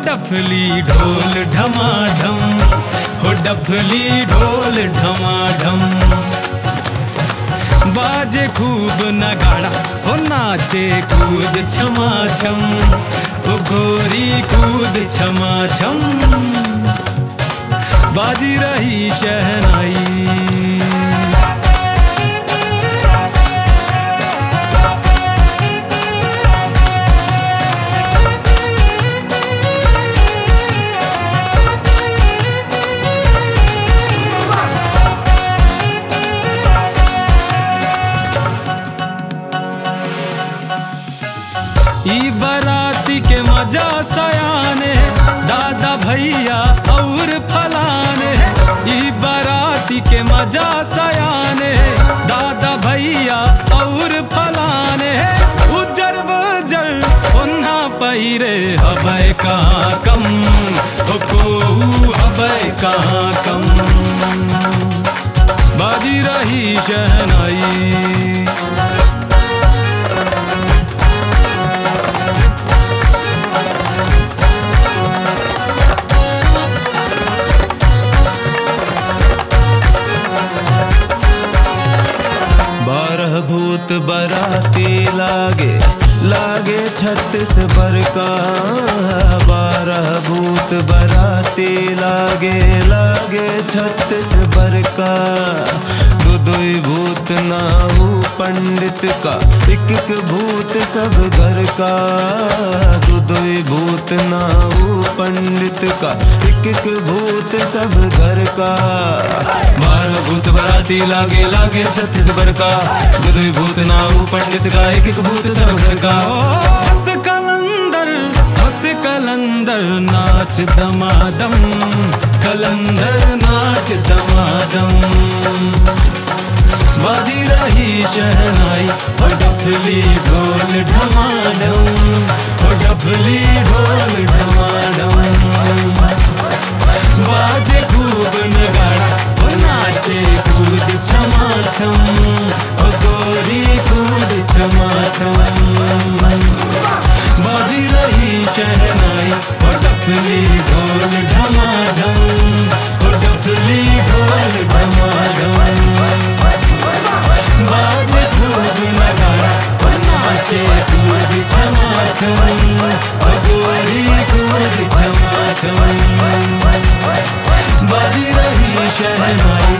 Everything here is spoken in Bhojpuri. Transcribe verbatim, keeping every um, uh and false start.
डफली ढोल ढमाढम, हो डफली ढोल ढमाढम। बाजे खूब नगाड़ा, हो नाचे कूद छमा छम, हो गोरी कूद छमा छम। बाजी रही शहनाई, ई बाराती के मजा सयाने, दादा भैया और फलाने। ई बाराती के मजा सयाने, दादा भैया और फलाने। उजर बजर उन्हा पैरे हबै कहाँ कम, हो को हबै कहाँ कम। बाजी रही शहनाई, बारह भूत बराती लागे, लागे छत्तीस बर का। बारह भूत बराती लागे, लागे छत्तीस बर का। दो दो भूत नाऊ पंडित का, एक एक भूत सब घर का। दो दो भूत नाऊ पंडित का, एक एक भूत सब घर का। बारह भूत बराती लागे, लागे छत्तीस बर का। दो दो भूत नाऊ पंडित का, एक एक भूत सब घर का। मस्त कलंदर, मस्त कलंदर नाच दमादम, कलंदर नाच दमादम। बाजी रही शहनाई, हो डफली ढोल ढमाडम, हो डफली ढोल ढमाडम। बाजे खूब नगाड़ा, हो नाचे कूद छमा छम, हो गोरी कूद छमा छम। बाजी रही शहनाई, हो डफली ढोल ढमाढम, हो डफली ढोल ढमाढम। बाजे खूब नगाड़ा, हो नाचे कूद छमा छम, हो गोरी कूद छमा छम। बाजी रही शहनाई।